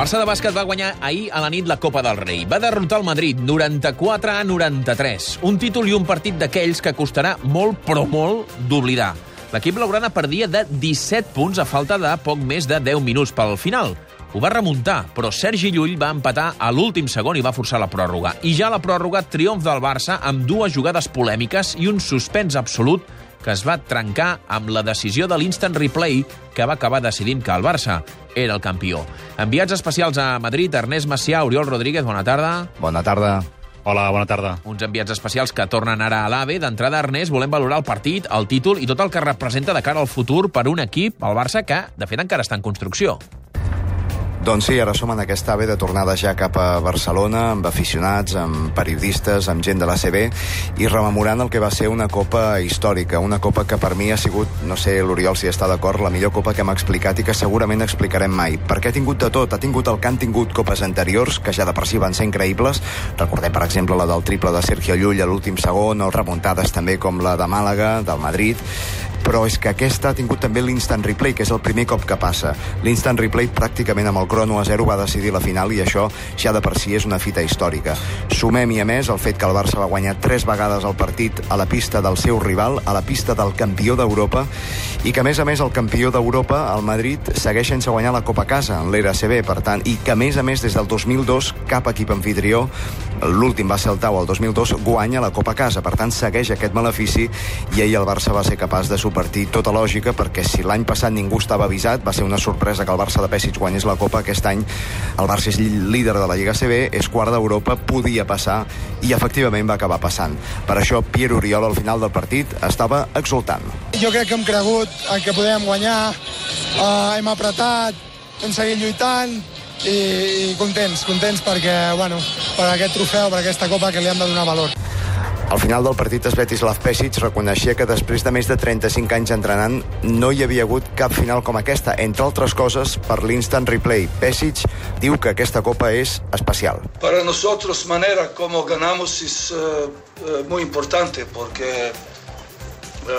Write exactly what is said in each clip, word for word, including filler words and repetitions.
Barça de bàsquet va guanyar ahir a la nit la Copa del Rei. Va derrotar el Madrid noranta-quatre a noranta-tres. Un títol i un partit d'aquells que costarà molt, però molt, d'oblidar. L'equip blaugrana perdia de disset punts a falta de poc més de deu minuts pel final. Ho va remuntar, però Sergi Llull va empatar a l'últim segon i va forçar la pròrroga. I ja la pròrroga, triomf del Barça amb dues jugades polèmiques i un suspens absolut que es va trencar amb la decisió de l'instant replay que va acabar decidint que el Barça era el campió. Enviats especials a Madrid, Ernest Macià, Oriol Rodríguez, bona tarda. Bona tarda. Hola, bona tarda. Uns enviats especials que tornen ara a l'AVE. D'entrada, Ernest, volem valorar el partit, el títol i tot el que representa de cara al futur per un equip, el Barça, que, de fet, encara està en construcció. Doncs sí, ara som en aquesta AVE de tornada ja cap a Barcelona, amb aficionats, amb periodistes, amb gent de l'A C B, i rememorant el que va ser una copa històrica, una copa que per mi ha sigut, no sé l'Oriol si està d'acord, la millor copa que hem explicat i que segurament explicarem mai, perquè ha tingut de tot, ha tingut el que han tingut copes anteriors, que ja de per si van ser increïbles. Recordem, per exemple, la del triple de Sergio Llull a l'últim segon, o remuntades també com la de Màlaga, del Madrid, però és que aquesta ha tingut també l'instant replay, que és el primer cop que passa. L'instant replay pràcticament amb el crono a zero va decidir la final i això ja de per si és una fita històrica. Sumem-hi a més el fet que el Barça va guanyar tres vegades el partit a la pista del seu rival, a la pista del campió d'Europa, i que a més a més el campió d'Europa, el Madrid, segueix sense guanyar la Copa a casa en l'era A C B, per tant, i que a més a més des del dos mil dos cap equip anfitrió, l'últim va ser el Tau el dos mil dos, guanya la Copa a casa, per tant segueix aquest malefici, i ahir el Barça va ser capaç de subvertir tota lògica, perquè si l'any passat ningú estava avisat, va ser una sorpresa que el Barça de Pesic guanyés la Copa. Aquest any el Barça és líder de la Lliga A C B, és quart d'Europa, podia passar i efectivament va acabar passant. Per això Pierre Oriol al final del partit estava exultant. Jo crec que hem cregut en que podem guanyar, uh, hem apretat, hem seguit lluitant i, i contents, contents perquè, bueno, per aquest trofeu, per aquesta copa que li hem de donar valor. Al final del partit, Svetislav Pesic reconeixia que després de més de trenta-cinc anys entrenant no hi havia hagut cap final com aquesta, entre altres coses per l'instant replay. Pesic diu que aquesta copa és especial. Para nosotros manera como ganamos es uh, uh, muy importante porque uh,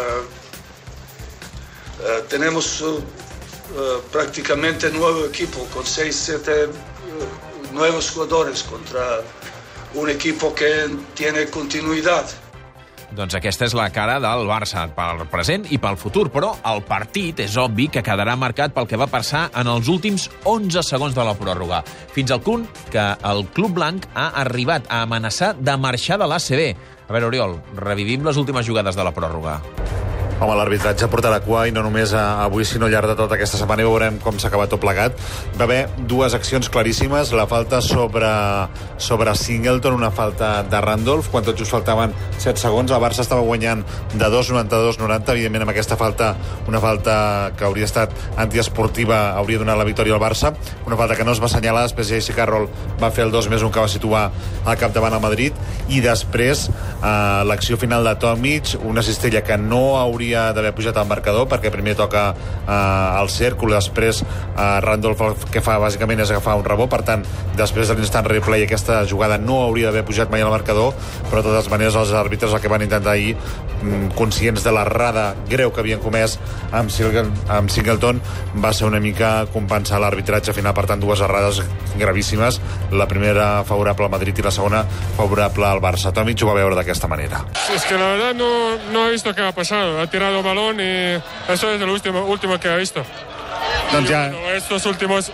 uh, tenemos uh, uh, prácticamente nuevo equipo con seis, siete uh, nuevos jugadores contra un equipo que tiene continuïtat. Doncs aquesta és la cara del Barça, pel present i pel futur, però el partit és obvi que quedarà marcat pel que va passar en els últims onze segons de la pròrroga, fins al punt que el club blanc ha arribat a amenaçar de marxar de l'A C B. A veure, Oriol, revivim les últimes jugades de la pròrroga. Home, l'arbitratge portarà cua i no només avui, sinó al llarg de tota aquesta setmana, i veurem com s'ha acabat tot plegat. Va haver dues accions claríssimes, la falta sobre, sobre Singleton, una falta de Randolph, quan tot just faltaven set segons, el Barça estava guanyant de dos noranta-dos noranta, evidentment amb aquesta falta, una falta que hauria estat antiesportiva, hauria donat la victòria al Barça, una falta que no es va assenyalar, després J C Carroll va fer el dos més un que va situar al capdavant al Madrid, i després eh, l'acció final de Tomic, una cistella que no hauria d'haver pujat al marcador, perquè primer toca eh, el cèrcol, després eh, Randolph el que fa bàsicament és agafar un rebot, per tant després de l'instant replay aquesta jugada no hauria d'haver pujat mai al marcador, però de totes maneres els àrbitres el que van intentar ahir, conscients de l'errada greu que havien comès amb Singleton, amb Singleton, va ser una mica compensar l'arbitratge final, per tant dues errades gravíssimes, la primera favorable al Madrid i la segona favorable al Barça. Tomic ho va veure d'aquesta manera. Es que la verdad no, no he visto qué ha pasado, ha tirado balón y eso es el último, último que he visto. Doncs ja... Bueno, estos últimos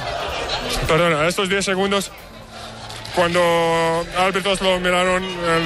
perdona, estos diez segundos cuando árbitros lo miraron el,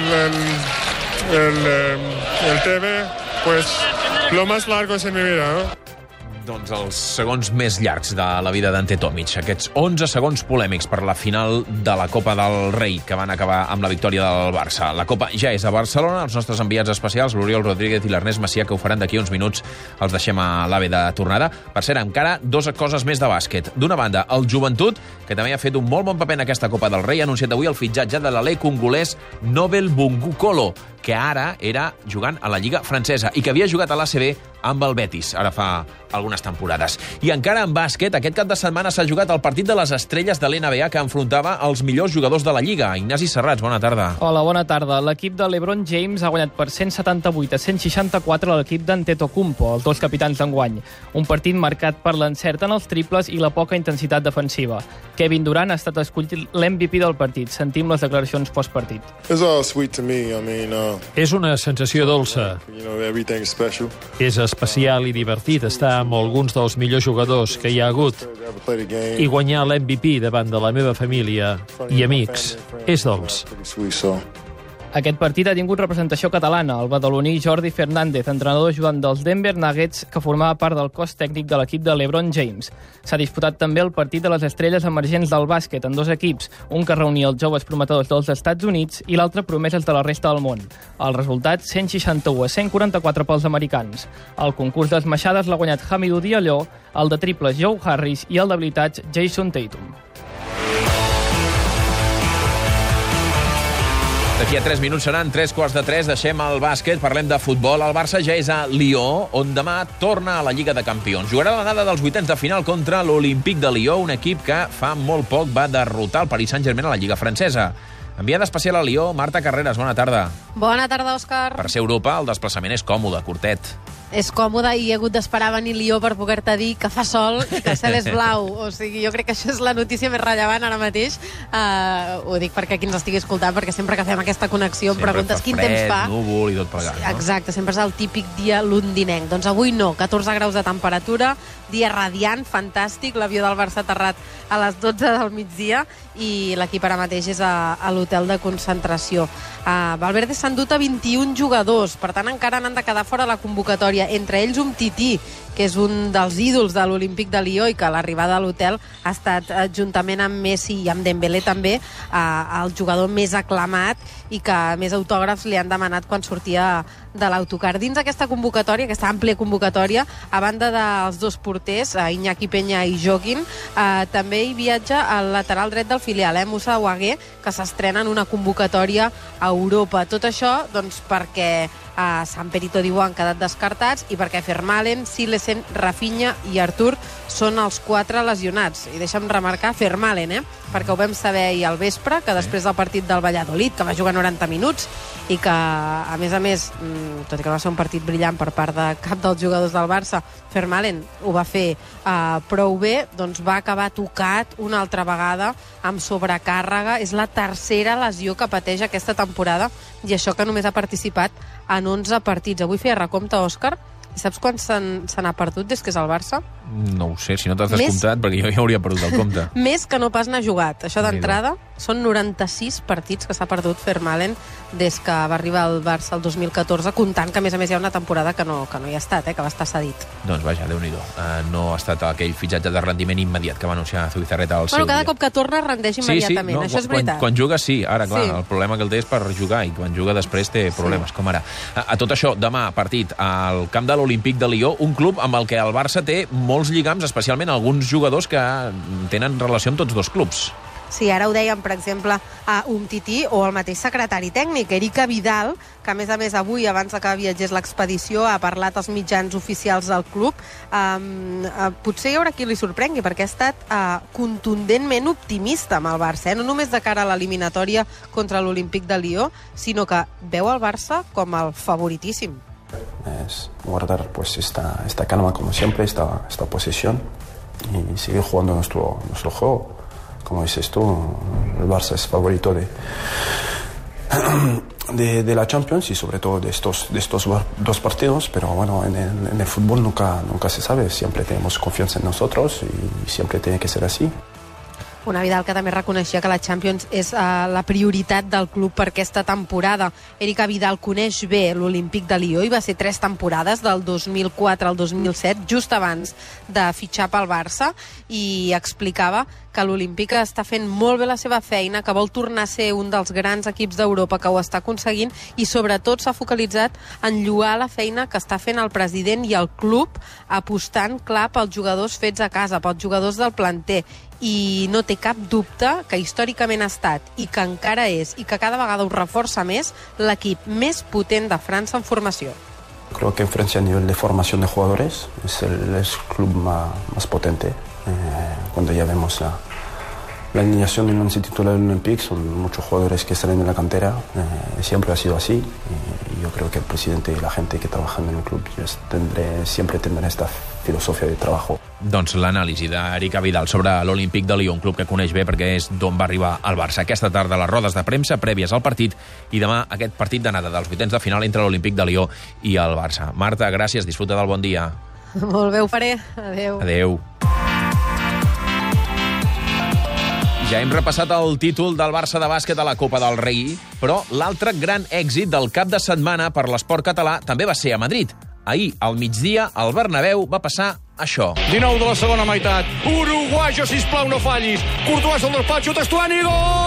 el, el, el T V, pues lo más largo es en mi vida, ¿no? Doncs els segons més llargs de la vida d'Ante Tomic. Aquests onze segons polèmics per la final de la Copa del Rei, que van acabar amb la victòria del Barça. La Copa ja és a Barcelona. Els nostres enviats especials, l'Oriol Rodríguez i l'Ernest Macià, que ho faran d'aquí uns minuts, els deixem a l'AVE de tornada. Per cert, encara dues coses més de bàsquet. D'una banda, el Joventut, que també ha fet un molt bon paper en aquesta Copa del Rei, ha anunciat avui el fitxatge de l'alè congolès Nobel Bungukolo, que ara era jugant a la Lliga francesa i que havia jugat a l'A C B amb el Betis, ara fa algunes temporades. I encara en bàsquet, aquest cap de setmana s'ha jugat el partit de les estrelles de l'N B A que enfrontava els millors jugadors de la Lliga. Ignasi Serrats, bona tarda. Hola, bona tarda. L'equip de LeBron James ha guanyat per cent setanta-vuit a cent seixanta-quatre l'equip d'Antetokounmpo, els dos capitans d'enguany. Un partit marcat per l'encert en els triples i la poca intensitat defensiva. Kevin Durant ha estat escollit l'M V P del partit. Sentim les declaracions postpartit. It's all sweet to me. I mean, uh, és una sensació dolça. You know, everything's special. És especial i divertit estar amb alguns dels millors jugadors que hi ha hagut i guanyar l'M V P davant de la meva família i amics. És dolç. Aquest partit ha tingut representació catalana. El badaloní Jordi Fernández, entrenador ajudant dels Denver Nuggets, que formava part del cos tècnic de l'equip de LeBron James. S'ha disputat també el partit de les estrelles emergents del bàsquet en dos equips, un que reunia els joves prometedors dels Estats Units i l'altre promeses de la resta del món. El resultat, cent seixanta-u a cent quaranta-quatre pels americans. El concurs d'esmaixades l'ha guanyat Hamidou Diallo, el de triples Joe Harris i el d'habilitats Jason Tatum. D'aquí a tres minuts seran tres quarts de tres. Deixem el bàsquet, parlem de futbol. El Barça ja és a Lió, on demà torna a la Lliga de Campions. Jugarà l'anada dels vuitens de final contra l'Olímpic de Lió, un equip que fa molt poc va derrotar el Paris Saint-Germain a la Lliga francesa. Enviada especial a Lió, Marta Carreras, bona tarda. Bona tarda, Òscar. Per ser Europa, el desplaçament és còmode, curtet. És còmode i he hagut d'esperar venir Lió per poder-te dir que fa sol i que el cel és blau. O sigui, jo crec que això és la notícia més rellevant ara mateix. Uh, ho dic perquè qui ens estigui escoltant, perquè sempre que fem aquesta connexió em preguntes quin temps fa. Núvol i tot plegat, no? Exacte, sempre és el típic dia londinenc. Doncs avui no, catorze graus de temperatura, dia radiant, fantàstic. L'avió del Barça ha aterrat a les dotze del migdia i l'equip ara mateix és a, a l'hotel de concentració. Uh, Valverde s'ha endut a vint-i-un jugadors, per tant encara n'han de quedar fora la convocatòria. Entre ells un Tití, que és un dels ídols de l'Olímpic de Lió i que a l'arribada a l'hotel ha estat, eh, juntament amb Messi i amb Dembélé també, eh, el jugador més aclamat i que més autògrafs li han demanat quan sortia de l'autocar. Dins aquesta convocatòria, aquesta àmplia convocatòria, a banda dels dos porters, eh, Iñaki Peña i Joaquín, eh, també hi viatja el lateral dret del filial, eh, Moussa Ouagué, que s'estrena en una convocatòria a Europa. Tot això doncs, perquè a Sant Perito Dibuà han quedat descartats i perquè Vermaelen, Silesen, Rafinha i Artur són els quatre lesionats. I deixa'm remarcar Vermaelen, eh? perquè ho vam saber ahir al vespre, que després del partit del Valladolid, que va jugar noranta minuts, i que, a més a més, tot i que va ser un partit brillant per part de cap dels jugadors del Barça, Vermaelen ho va fer uh, prou bé, doncs va acabar tocat una altra vegada amb sobrecàrrega. És la tercera lesió que pateix aquesta temporada, i això que només ha participat en onze partits. Avui feia recompte, Òscar, i saps quan se n'ha perdut des que és al Barça? No ho sé, si no t'has descomptat, perquè jo ja hauria perdut el compte. Més que no pas n'ha jugat. Això d'entrada són noranta-sis partits que s'ha perdut Vermaelen des que va arribar al Barça el dos mil catorze, comptant que a més a més hi ha una temporada que no, que no hi ha estat, eh, que va estar cedit. Doncs vaja, Déu-n'hi-do. Uh, no ha estat aquell fitxatge de rendiment immediat que va anunciar Zubizarreta al bueno, seu cada dia. cop que torna rendeix immediatament, sí, sí, no, això és veritat. Quan, quan juga sí, ara clar, sí. El problema que el té és per jugar, i quan juga després té problemes, sí. com ara. A, a tot això, demà, partit al camp de l'Olímpic de Lió, un club amb el que el Barça té molts lligams, especialment alguns jugadors que tenen relació amb tots dos clubs. Sí, ara ho dèiem, per exemple, a Umtiti o el mateix secretari tècnic, Erika Vidal, que a més a més avui, abans que viatgés l'expedició, ha parlat als mitjans oficials del club. Um, uh, potser hi haurà qui li sorprengui, perquè ha estat uh, contundentment optimista amb el Barça, eh? No només de cara a l'eliminatòria contra l'Olímpic de Lió, sinó que veu el Barça com el favoritíssim. Es guardar pues esta, esta calma como siempre, esta, esta posesión y seguir jugando nuestro, nuestro juego. Como dices tú, el Barça es favorito de, de, de la Champions y sobre todo de estos, de estos dos partidos, pero bueno, en el, en el fútbol nunca, nunca se sabe, siempre tenemos confianza en nosotros y siempre tiene que ser así. Una Vidal que també reconeixia que la Champions és uh, la prioritat del club per aquesta temporada. Erika Vidal coneix bé l'Olímpic de Lió i va ser tres temporades, del dos mil quatre al dos mil set, just abans de fitxar pel Barça, i explicava que l'Olímpic està fent molt bé la seva feina, que vol tornar a ser un dels grans equips d'Europa, que ho està aconseguint, i sobretot s'ha focalitzat en lloar la feina que està fent el president i el club, apostant clar pels jugadors fets a casa, pels jugadors del planter, i no té cap dubte que històricament ha estat, i que encara és, i que cada vegada ho reforça més, l'equip més potent de França en formació. Creo que en Francia a nivel de formación de jugadores es el, es el club más, más potente. Eh, cuando ya vemos la, la alineación del once titular del Olympique, son muchos jugadores que salen de la cantera, eh, siempre ha sido así, y, y yo creo que el presidente y la gente que trabaja en el club tendré, siempre tendrán esta filosofia de trabajo. Doncs l'anàlisi d'Erika Vidal sobre l'Olímpic de Lió, un club que coneix bé perquè és d'on va arribar el Barça. Aquesta tarda les rodes de premsa prèvies al partit i demà aquest partit d'anada dels vuitens de final entre l'Olímpic de Lió i el Barça. Marta, gràcies, disfruta del bon dia. Molt bé, ho faré. Adéu. Adéu. Ja hem repassat el títol del Barça de bàsquet a la Copa del Rei, però l'altre gran èxit del cap de setmana per l'esport català també va ser a Madrid. Ahir, al migdia, al Bernabéu va passar això. dinou de la segona meitat. Uruguayo, sisplau, no fallis. Courtois al despatxo, Testuani,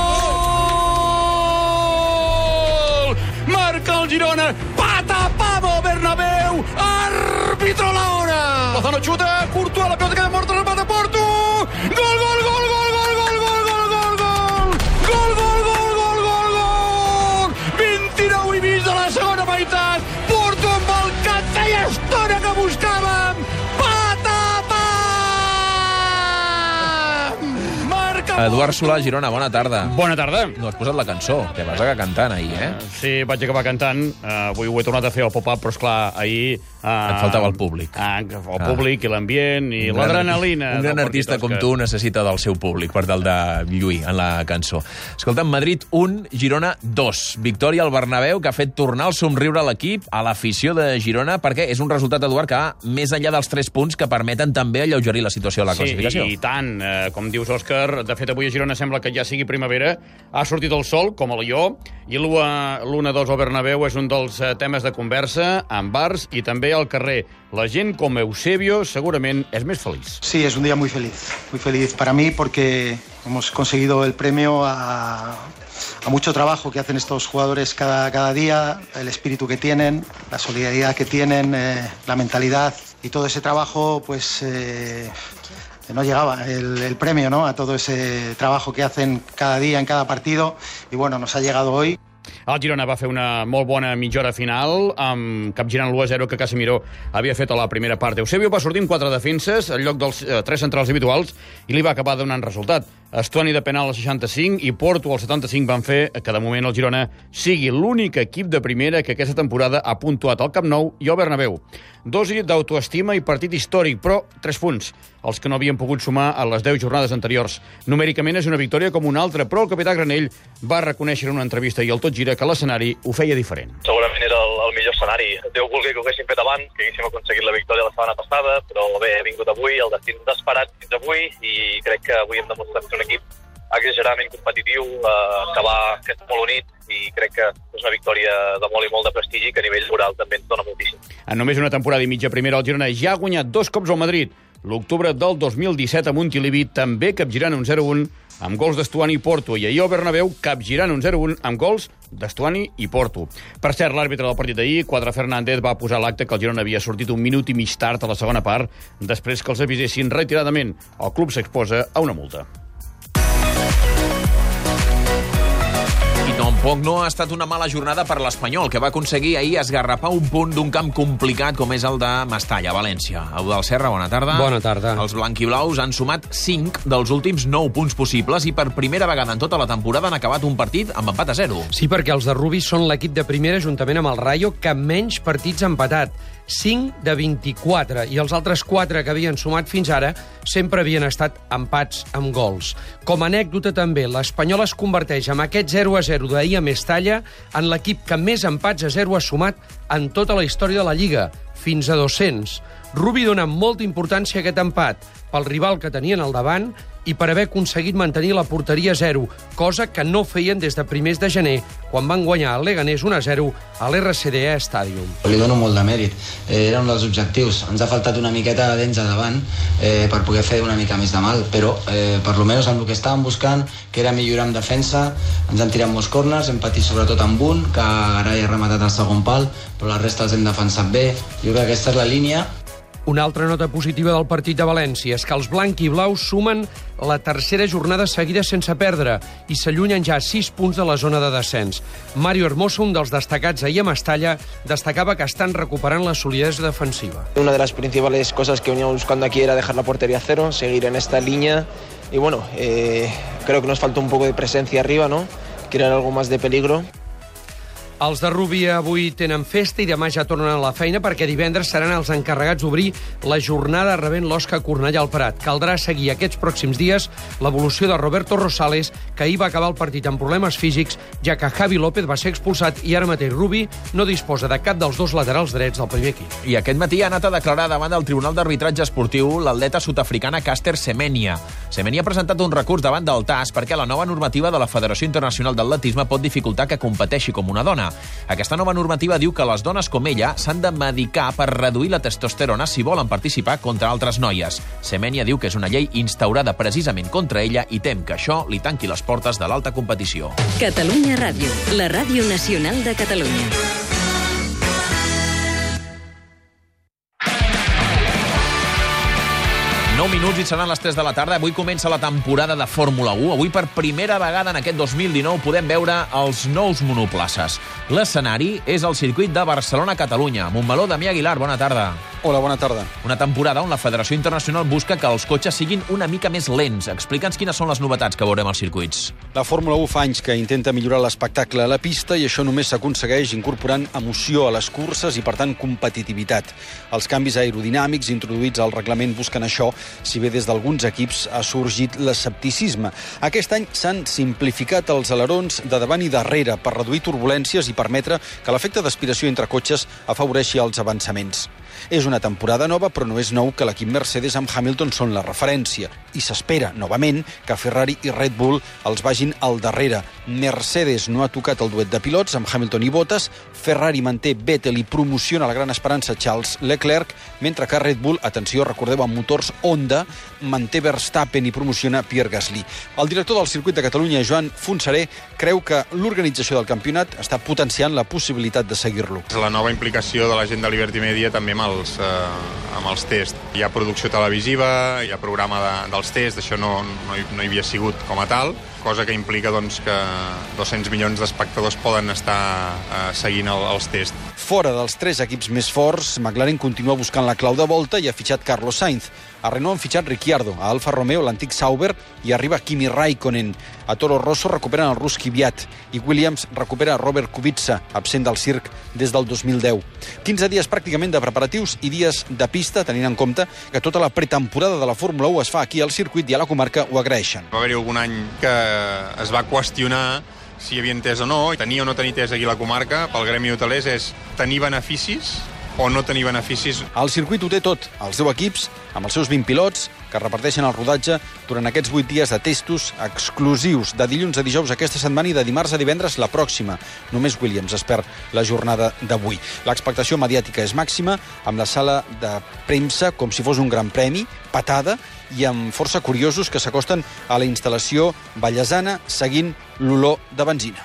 gol! Marca el Girona. Patapavo, Bernabéu. Árbitro la hora. Lozano xuta, Courtois, la pelota queda morta, remata Porto. Gol, gol, gol, gol, gol, gol, gol, gol, gol, gol. Gol, gol, gol, gol, gol, gol. vint-i-nou i mig de la segona meitat. Porto amb el que feia estona que buscàvem. Eduard Solà, Girona, bona tarda. Bona tarda. No has posat la cançó, que vas acabar cantant ahir, eh? Sí, vaig acabar cantant. Uh, avui ho he tornat a fer al pop-up, però esclar, ahir... Uh, Et faltava el públic. Uh, el públic i l'ambient i l'adrenalina. Un gran artista com tu necessita del seu públic per tal de lluir en la cançó. Escolta'm, Madrid un, Girona dos. Victòria al Bernabéu que ha fet tornar el somriure a l'equip, a l'afició de Girona, perquè és un resultat, Eduard, que va més enllà dels tres punts que permeten també alleugerir la situació a la classificació. Sí, i tant. Uh, com dius, Òscar, de fet, avui a Girona sembla que ja sigui primavera. Ha sortit el sol, com a Lió, i l'u a dos al Bernabéu és un dels temes de conversa, en bars i també al carrer. La gent, com Eusebio, segurament és més feliç. Sí, es un día muy feliz. Muy feliz para mí porque hemos conseguido el premio a, a mucho trabajo que hacen estos jugadores cada, cada día, el espíritu que tienen, la solidaridad que tienen, eh, la mentalidad y todo ese trabajo, pues... Eh, no llegaba el, el premio, ¿no?, a todo ese trabajo que hacen cada día en cada partido, y bueno, nos ha llegado hoy. El Girona va fer una molt bona mitja hora final, amb capgirant l'u a zero que Casemiro havia fet a la primera part. Eusebio va sortir amb quatre defenses en lloc dels eh, tres centrals habituals i li va acabar donant resultat. Estuani de penal al seixanta-cinc i Porto al setanta-cinc van fer que de moment el Girona sigui l'únic equip de primera que aquesta temporada ha puntuat al Camp Nou i al Bernabéu. Dosi d'autoestima i partit històric, però tres punts, els que no havien pogut sumar a les deu jornades anteriors. Numèricament és una victòria com una altra, però el capità Granell va reconèixer en una entrevista i el tot gira que l'escenari ho feia diferent. Segurament era el, el millor escenari. Déu vulgui que ho haguéssim fet abans, que haguéssim aconseguit la victòria la setmana passada, però bé, he vingut avui, el destí ens ha esperat fins avui i crec que avui hem demostrat ser un equip exageradament competitiu, eh, que va que és molt unit i crec que és una victòria de molt i molt de prestigi que a nivell moral també ens dona moltíssim. En només una temporada i mitja primera, el Girona ja ha guanyat dos cops al Madrid. L'octubre del dos mil disset a Montilivi, també capgirant un zero un amb gols d'Estuani i Porto, i ahir al Bernabéu capgirant un zero un amb gols d'Estuani i Porto. Per cert, l'àrbitre del partit d'ahir, Quadra Fernández, va posar l'acte que el Girona havia sortit un minut i mig tard a la segona part, després que els avisessin retiradament. El club s'exposa a una multa. I tampoc no ha estat una mala jornada per l'Espanyol, que va aconseguir ahir esgarrapar un punt d'un camp complicat com és el de Mestalla, València. Eudald Serra, bona tarda. Bona tarda. Els blanquiblaus han sumat cinc dels últims nou punts possibles i per primera vegada en tota la temporada han acabat un partit amb empat a zero. Sí, perquè els de Rubí són l'equip de primera, juntament amb el Rayo, que menys partits ha empatat. cinc de vint-i-quatre, i els altres quatre que havien sumat fins ara sempre havien estat empats amb gols. Com a anècdota també, l'Espanyol es converteix amb aquest zero a zero d'ahir a Mestalla en l'equip que més empats a zero ha sumat en tota la història de la Lliga, fins a dos-cents. Rubí dona molta importància a aquest empat pel rival que tenien al davant i per haver aconseguit mantenir la porteria a zero, cosa que no feien des de primers de gener, quan van guanyar el Leganés un a zero a l'R C D E Stadium. Li dono molt de mèrit. Eh, era un dels objectius. Ens ha faltat una miqueta de dents a davant eh, per poder fer una mica més de mal, però eh, per lo menos amb el que estàvem buscant, que era millorar en defensa, ens han tirat molts corners, hem patit sobretot amb un, que ara ja ha rematat el segon pal, però la resta els hem defensat bé. Jo crec que aquesta és la línia. Una altra nota positiva del partit de València és que els blanc i blaus sumen la tercera jornada seguida sense perdre i s'allunyen ja sis punts de la zona de descens. Mario Hermoso, un dels destacats ahir a Mestalla, destacava que estan recuperant la solidesa defensiva. Una de las principales cosas que veníamos buscando aquí era dejar la portería a cero, seguir en esta línea y bueno, eh, creo que nos falta un poco de presencia arriba, ¿no? Crear algo más de peligro. Els de Rubí avui tenen festa i demà ja tornen a la feina perquè divendres seran els encarregats d'obrir la jornada rebent l'Osca Cornellà al Prat. Caldrà seguir aquests pròxims dies l'evolució de Roberto Rosales, que ahir va acabar el partit amb problemes físics, ja que Javi López va ser expulsat i ara mateix Rubí no disposa de cap dels dos laterals drets del primer equip. I aquest matí ha anat a declarar davant del Tribunal d'Arbitratge Esportiu l'atleta sud-africana Caster Semenya. Semenya ha presentat un recurs davant del T A S perquè la nova normativa de la Federació Internacional d'Atletisme pot dificultar que competeixi com una dona. Aquesta nova normativa diu que les dones com ella s'han de medicar per reduir la testosterona si volen participar contra altres noies. Semenya diu que és una llei instaurada precisament contra ella i tem que això li tanqui les portes de l'alta competició. Catalunya Ràdio, la ràdio nacional de Catalunya. nou minuts i seran les tres de la tarda. Avui comença la temporada de Fórmula u. Avui, per primera vegada en aquest dos mil dinou, podem veure els nous monoplaces. L'escenari és el circuit de Barcelona-Catalunya. Montmeló, Damià Aguilar, bona tarda. Hola, bona tarda. Una temporada on la Federació Internacional busca que els cotxes siguin una mica més lents. Explica'ns quines són les novetats que veurem als circuits. La Fórmula u fa anys que intenta millorar l'espectacle a la pista i això només s'aconsegueix incorporant emoció a les curses i, per tant, competitivitat. Els canvis aerodinàmics introduïts al reglament busquen això, si bé des d'alguns equips ha sorgit l'escepticisme. Aquest any s'han simplificat els alerons de davant i darrere per reduir turbulències i permetre que l'efecte d'aspiració entre cotxes afavoreixi els avançaments. És una temporada nova, però no és nou que l'equip Mercedes amb Hamilton són la referència. I s'espera, novament, que Ferrari i Red Bull els vagin al darrere. Mercedes no ha tocat el duet de pilots amb Hamilton i Bottas, Ferrari manté Vettel i promociona la gran esperança Charles Leclerc, mentre que Red Bull, atenció, recordeu, amb motors Honda, manté Verstappen i promociona Pierre Gasly. El director del circuit de Catalunya, Joan Fonseré, creu que l'organització del campionat està potenciant la possibilitat de seguir-lo. La nova implicació de la gent de Liberty Media també amb els, eh, amb els tests. Hi ha producció televisiva, hi ha programa de, dels tests, això no, no, hi, no hi havia sigut com a tal, cosa que implica doncs, que dos-cents milions d'espectadors poden estar eh, seguint el, els tests. Fora dels tres equips més forts, McLaren continua buscant la clau de volta i ha fitxat Carlos Sainz. A Renault han fitxat Ricciardo, a Alfa Romeo l'antic Sauber i arriba Kimi Raikkonen. A Toro Rosso recuperen el rus Kvyat i Williams recupera Robert Kubica, absent del circ des del dos mil deu. quinze dies pràcticament de preparatius i dies de pista, tenint en compte que tota la pretemporada de la Fórmula u es fa aquí al circuit i a la comarca ho agraeixen. Va haver-hi algun any que es va qüestionar si hi havia entès o no, tenir o no tenir entès aquí a la comarca, pel gremi hotelers, és tenir beneficis o no tenir beneficis. El circuit ho té tot, els deu equips, amb els seus vint pilots, que reparteixen el rodatge durant aquests vuit dies de testos exclusius, de dilluns a dijous aquesta setmana i de dimarts a divendres la pròxima. Només Williams es perd la jornada d'avui. L'expectació mediàtica és màxima, amb la sala de premsa com si fos un gran premi, patada, i amb força curiosos que s'acosten a la instal·lació vallesana seguint l'olor de benzina.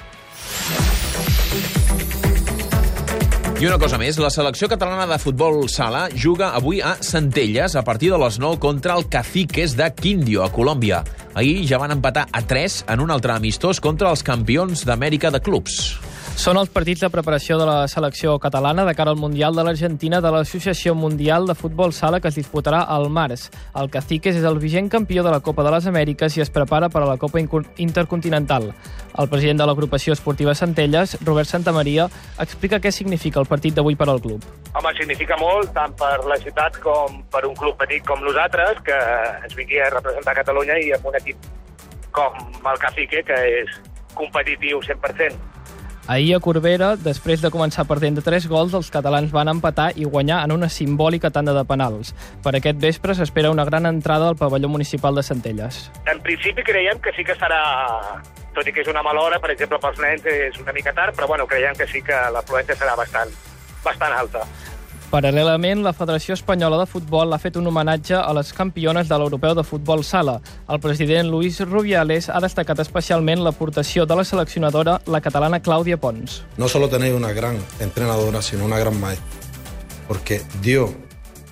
I una cosa més, la selecció catalana de futbol sala juga avui a Centelles a partir de les nou contra el Caciques de Quindio, a Colòmbia. Ahir ja van empatar a tres en un altre amistós contra els campions d'Amèrica de clubs. Són els partits de preparació de la selecció catalana de cara al Mundial de l'Argentina de l'Associació Mundial de Futbol Sala que es disputarà al març. El Caciques és el vigent campió de la Copa de les Amèriques i es prepara per a la Copa Intercontinental. El president de l'agrupació esportiva Centelles, Robert Santamaria, explica què significa el partit d'avui per al club. Home, significa molt, tant per la ciutat com per un club petit com nosaltres, que ens vingui a representar Catalunya i amb un equip com el Cacique, que és competitiu cent per cent. Ahir a Corbera, després de començar perdent de tres gols, els catalans van empatar i guanyar en una simbòlica tanda de penals. Per aquest vespre s'espera una gran entrada al pavelló municipal de Centelles. En principi creiem que sí que serà, tot i que és una mala hora, per exemple, pels nens és una mica tard, però bueno, creiem que sí que l'afluència serà bastant, bastant alta. Paral·lelament, la Federació Espanyola de Futbol ha fet un homenatge a les campiones de l'Europeu de Futbol Sala. El president Luis Rubiales ha destacat especialment l'aportació de la seleccionadora, la catalana Clàudia Pons. No solo tenéis una gran entrenadora, sino una gran maestra, porque dio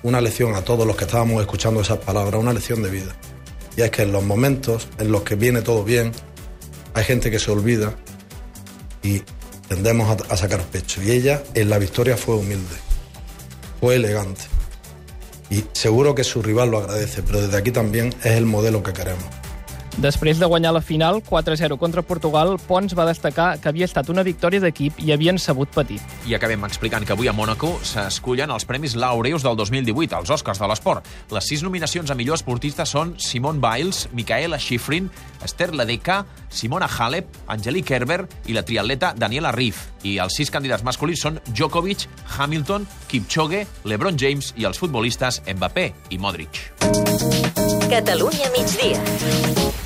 una lección a todos los que estábamos escuchando esas palabras, una lección de vida. Y es que en los momentos en los que viene todo bien, hay gente que se olvida y tendemos a, a sacar pecho. Y ella en la victoria fue humilde, fue elegante. Y seguro que su rival lo agradece, pero desde aquí también es el modelo que queremos. Després de guanyar la final, quatre a zero contra Portugal, Pons va destacar que havia estat una victòria d'equip i havien sabut patir. I acabem explicant que avui a Mònaco s'escullen els Premis Laureus del dos mil divuit, els Oscars de l'esport. Les sis nominacions a millor esportista són Simone Biles, Michaela Schifrin, Esther Ledecka, Simona Halep, Angelique Kerber i la triatleta Daniela Ryf. I els sis candidats masculins són Djokovic, Hamilton, Kipchoge, LeBron James i els futbolistes Mbappé i Modric. Catalunya migdia.